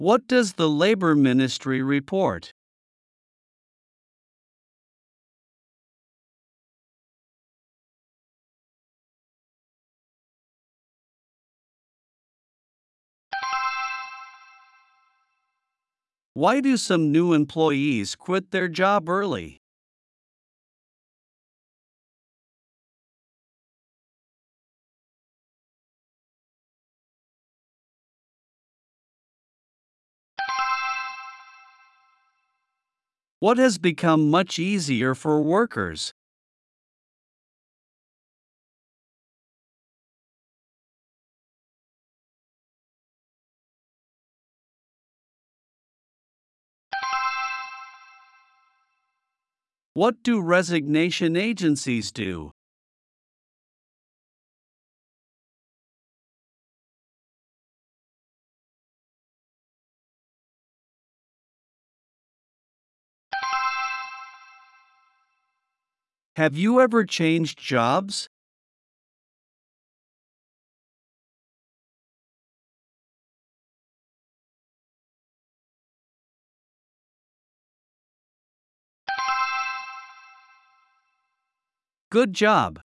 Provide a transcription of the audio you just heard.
What does the Labor Ministry report? Why do some new employees quit their job early? What has become much easier for workers? What do resignation agencies do? Have you ever changed jobs? Good job!